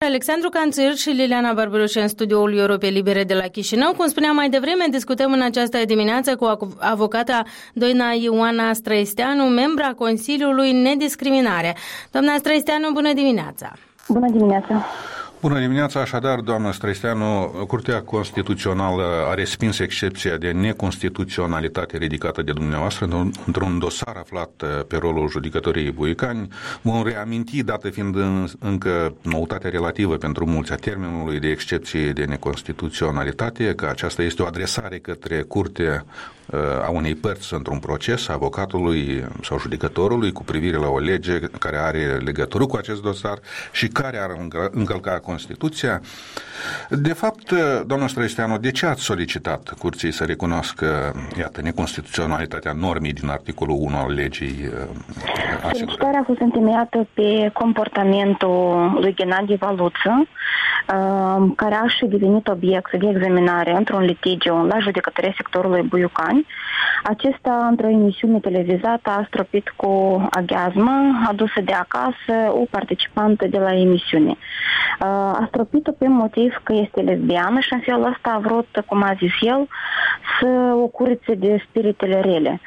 Alexandru Canțir și Liliana Barbaroș în studioul Europei Libere de la Chișinău. Cum spuneam mai devreme, discutăm în această dimineață cu avocata doina Ioana Străisteanu, membra Consiliului Nediscriminare. Doamna Străisteanu, bună dimineața! Bună dimineața! Bună dimineața, așadar, doamnă Străisteanu, Curtea Constituțională a respins excepția de neconstituționalitate ridicată de dumneavoastră într-un dosar aflat pe rolul judecătoriei Buicani. Vom reaminti, dată fiind încă noutatea relativă pentru mulți a termenului de excepție de neconstituționalitate, că aceasta este o adresare către Curtea a unei părți într-un proces, avocatului sau judecătorului, cu privire la o lege care are legătură cu acest dosar și care ar încălca Constituția. De fapt, doamna Străisteanu, de ce ați solicitat Curții să recunoască, iată, neconstituționalitatea normei din articolul 1 al legii? Solicitarea a fost întemeiată pe comportamentul lui Ghenadie Valuță, care a și devenit obiect de examinare într-un litigiu la judecătoria sectorului Buiucani. Acesta, într-o emisiune televizată, a stropit cu aghiazmă adusă de acasă o participantă de la emisiune. A stropit-o pe motiv că este lesbiană și în felul ăsta a vrut, cum a zis el, să o curețe de spiritele rele.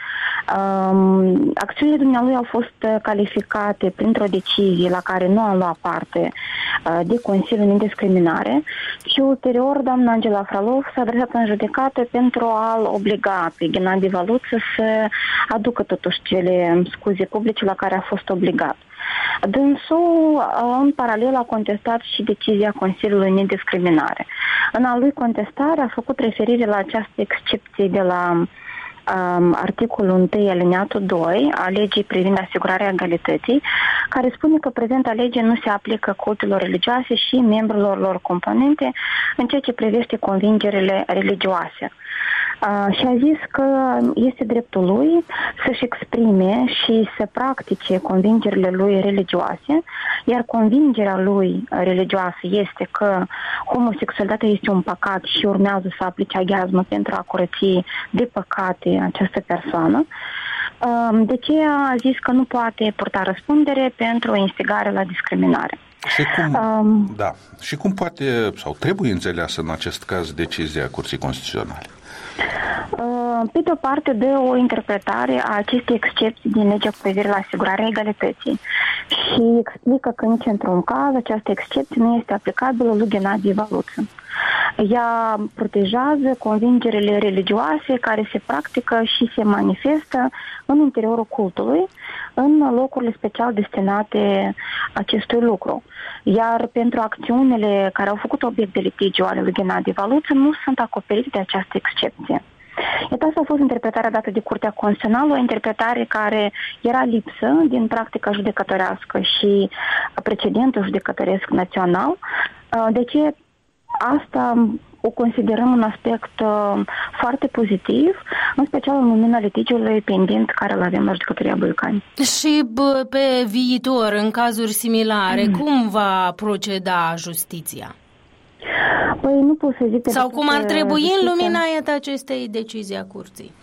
Acțiunile dumnealui au fost calificate printr-o decizie la care nu am luat parte de Consiliul Nediscriminare și ulterior doamna Angela Fralov s-a adresat în judecată pentru a-l obliga pe Ghenadie Valuță să aducă totuși cele scuze publice la care a fost obligat. Dânsul, în paralel, a contestat și decizia Consiliului Nediscriminare. În a lui contestare a făcut referire la această excepție de la articolul 1 alineatul 2 a legii privind asigurarea egalității, care spune că prezenta lege nu se aplică cultelor religioase și membrilor lor componente în ceea ce privește convingerile religioase. Și a zis că este dreptul lui să-și exprime și să practice convingerile lui religioase, iar convingerea lui religioasă este că homosexualitatea este un păcat și urmează să aplice aghiazmă pentru a curăți de păcate această persoană. De ce a zis că nu poate purta răspundere pentru instigare la discriminare. Și cum poate sau trebuie înțeleasă în acest caz decizia Curții Constituționale? Pe de o parte, dă o interpretare a acestei excepții din legea cu privire la asigurarea egalității și explică că nici într-un caz această excepție nu este aplicabilă lui Ghenadie Valuță. Ea protejează convingerile religioase care se practică și se manifestă în interiorul cultului, în locurile special destinate acestui lucru. Iar pentru acțiunile care au făcut obiect de litigiu ale lui Ghenadie Valuță nu sunt acoperite de această excepție. Iată, asta a fost interpretarea dată de Curtea Constituțională, o interpretare care era lipsă din practica judecătorească și precedentul judecătoresc național. De ce asta o considerăm un aspect foarte pozitiv, în special în lumina litigiului pendent care îl avem la judecătoria Buicani. Și pe viitor, în cazuri similare, cum va proceda justiția? Păi nu pot să zic... Sau cum ar trebui în lumina acestei decizii a Curții?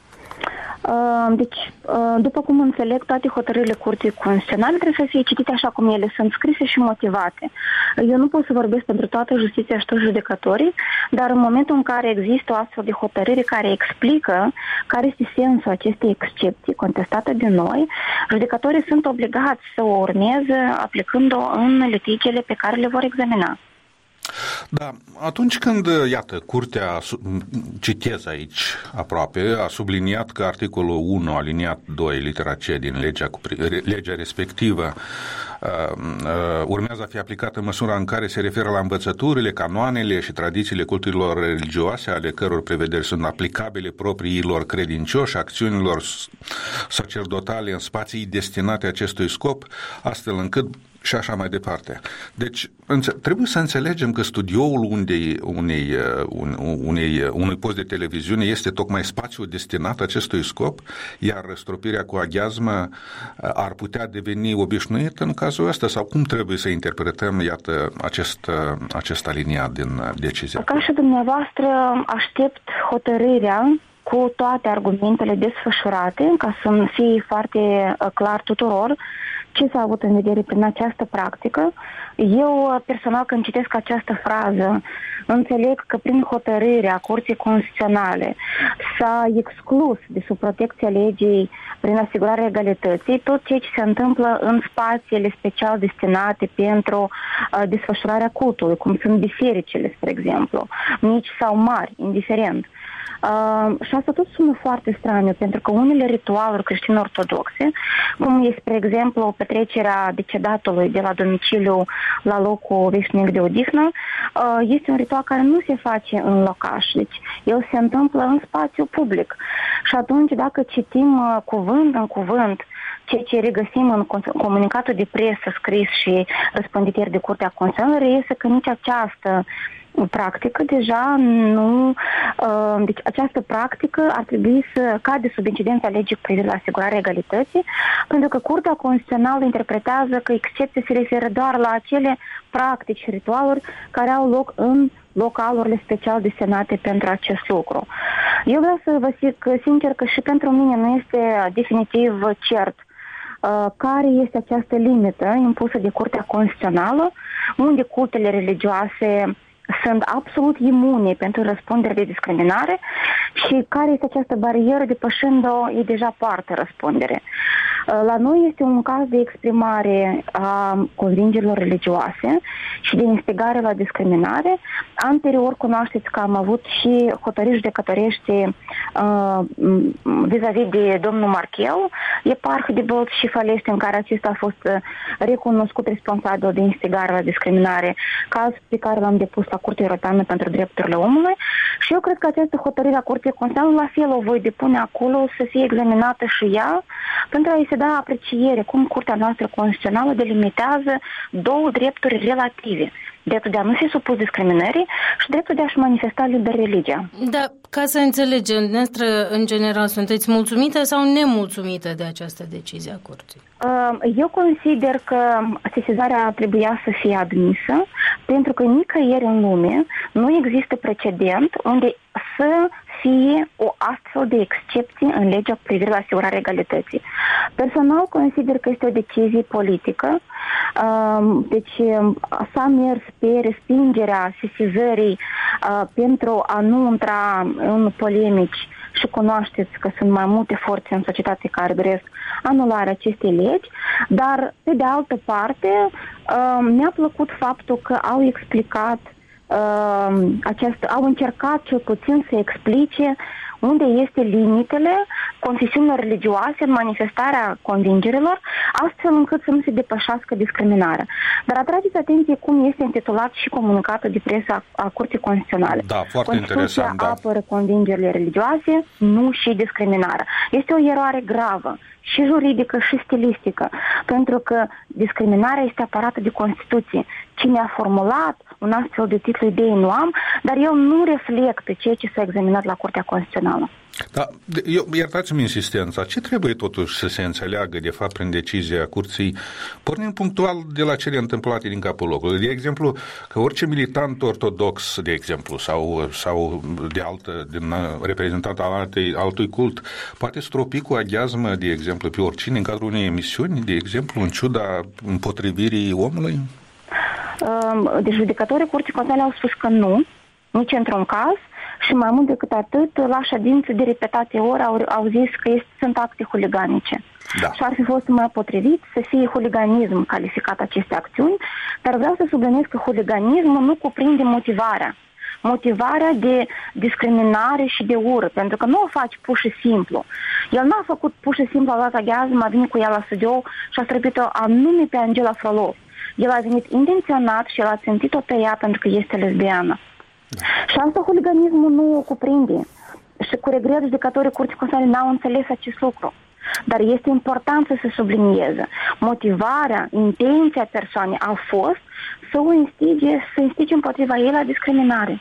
Deci, după cum înțeleg, toate hotărârile Curții Constituționale trebuie să fie citite așa cum ele sunt scrise și motivate. Eu nu pot să vorbesc pentru toată justiția și toți judecătorii, dar în momentul în care există o astfel de hotărâre care explică care este sensul acestei excepții contestate de noi, judecătorii sunt obligați să o urmeze aplicând-o în litigiile pe care le vor examina. Da, atunci când, iată, Curtea, citez aici aproape, a subliniat că articolul 1, aliniat 2, litera C din legea respectivă urmează a fi aplicată în măsura în care se referă la învățăturile, canoanele și tradițiile culturilor religioase, ale căror prevederi sunt aplicabile propriilor credincioși, acțiunilor sacerdotale în spații destinate acestui scop, astfel încât și așa mai departe. Deci, trebuie să înțelegem că studioul unui post de televiziune este tocmai spațiul destinat acestui scop, iar stropirea cu aghiazmă ar putea deveni obișnuită în cazul ăsta, sau cum trebuie să interpretăm, iată, acest aliniat din decizia? Ca și dumneavoastră, aștept hotărârea cu toate argumentele desfășurate, ca să fie foarte clar tuturor, Ce s-a avut în vedere prin această practică? Eu, personal, când citesc această frază, înțeleg că prin hotărârea Curții Constituționale s-a exclus de sub protecția legii prin asigurarea egalității tot ceea ce se întâmplă în spațiile special destinate pentru desfășurarea cultului, cum sunt bisericile, spre exemplu, mici sau mari, indiferent. Și asta tot sună foarte straniu, pentru că unele ritualuri creștin-ortodoxe, cum e, spre exemplu, petrecerea decedatului de la domiciliu la locul veșnic de odihnă, este un ritual care nu se face în locaș, deci el se întâmplă în spațiu public. Și atunci, dacă citim cuvânt în cuvânt ceea ce regăsim în comunicatul de presă scris și răspândit ieri de Curtea Constituțională, reiese că nici această practică deja nu... Deci această practică ar trebui să cade sub incidența legii cu privire la asigurarea egalității, pentru că Curtea Constituțională interpretează că excepția se referă doar la acele practici și ritualuri care au loc în localurile special destinate pentru acest lucru. Eu vreau să vă zic sincer că și pentru mine nu este definitiv cert care este această limită impusă de Curtea Constituțională, unde cultele religioase sunt absolut imune pentru răspundere de discriminare și care este această barieră, depășind-o, ei deja poartă răspundere. La noi este un caz de exprimare a convingerilor religioase și de instigare la discriminare. Anterior, cunoașteți că am avut și hotărâri judecătorești vis-a-vis de domnul Marchel, eparh de Bălți și Fălești, în care acesta a fost recunoscut responsabil de instigare la discriminare, caz pe care l-am depus la Curtea Europeană pentru Drepturile Omului. Și eu cred că această hotărâre a Curții Constituționale, la fel o voi depune acolo, să fie examinată și ea, pentru a-i se da apreciere cum Curtea noastră Constituțională delimitează două drepturi relative. Dreptul de a nu fi supus discriminării și dreptul de a-și manifesta liber religia. Da, ca să înțelegem, noastră, în general, sunteți mulțumită sau nemulțumită de această decizie a Curții? Eu consider că sesizarea trebuia să fie admisă, pentru că nicăieri în lume nu există precedent unde să fie o astfel de excepție în legea cu privire la asigurarea egalității. Personal consider că este o decizie politică, deci s-a mers pe respingerea sesizării pentru a nu intra în polemici și cunoașteți că sunt mai multe forțe în societate care doresc anularea acestei legi, dar pe de altă parte mi-a plăcut faptul că au explicat au încercat cel puțin să explice unde este limitele confesiunilor religioase în manifestarea convingerilor, astfel încât să nu se depășească discriminarea. Dar atrageți atenție cum este intitulat și comunicatul de presă a Curții Constituționale. Da, foarte interesant. Constituția apără convingerile religioase, nu și discriminarea. Este o eroare gravă, și juridică și stilistică, pentru că discriminarea este apărată de Constituție. Cine a formulat un astfel de titlu idei nu am, dar el nu reflectă ceea ce s-a examinat la Curtea Constituțională. Da, iertați-mi insistența. Ce trebuie totuși să se înțeleagă, de fapt, prin decizia Curții, pornind punctual de la cele întâmplate din capul locului? De exemplu, că orice militant ortodox, de exemplu, sau de reprezentant al altui cult, poate stropi cu aghiazmă, de exemplu, pe oricine în cadrul unei emisiuni, de exemplu, în ciuda împotrivirii omului? Deci judecătorii Curții Constituționale au spus că nu, nici într-un caz, și mai mult decât atât, la ședințe de repetate ori au zis că sunt acte huliganice. Da. Și ar fi fost mai potrivit să fie huliganism calificat aceste acțiuni, dar vreau să subliniez că huliganismul nu cuprinde motivarea de discriminare și de ură, pentru că nu o faci pur și simplu. El n-a făcut pur și simplu, a luat aghiazmă, a venit cu ea la studio și a străbit-o anume pe Angela Frolov. El a venit intenționat și el a țintit-o pe ea pentru că este lesbiană. Da. Și asta huliganismul nu o cuprinde. Și cu regret judecătorii Curții Constituționale n-au înțeles acest lucru. Dar este important să se sublinieze. Motivarea, intenția persoanei a fost să o instige împotriva ei la discriminare.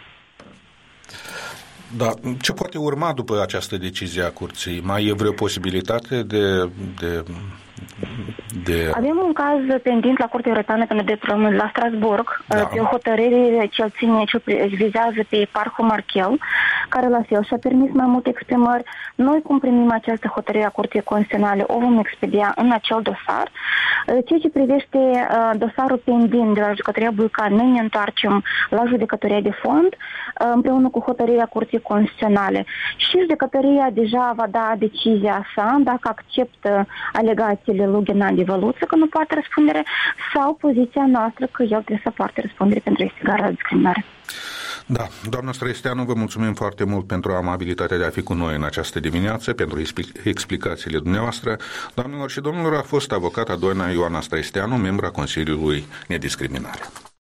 Da. Ce poate urma după această decizie a Curții? Mai e vreo posibilitate de Avem un caz pendent la Curtea Europeană pentru Drepturile Omului la Strasburg, pe o hotărâre ce vizează pe Parcul Marchel, care la fel și-a permis mai multe exprimări. Noi, cum primim această hotărâre a Curții Constituționale, o vom expedia în acel dosar. Ceea ce privește dosarul pendent de la Judecătoria Buican, noi ne întoarcem la Judecătoria de Fond, împreună cu hotărârea Curții Constituționale. Și Judecătoria deja va da decizia sa dacă acceptă alegațiile lui Ghenadi Văluță că nu poate răspundere sau poziția noastră că el trebuie să poarte răspundere pentru instigarea la discriminare. Da, doamna Străisteanu, vă mulțumim foarte mult pentru amabilitatea de a fi cu noi în această dimineață, pentru explicațiile dumneavoastră. Doamnelor și domnilor, a fost avocata doamna Ioana Străisteanu, membra Consiliului Nediscriminare.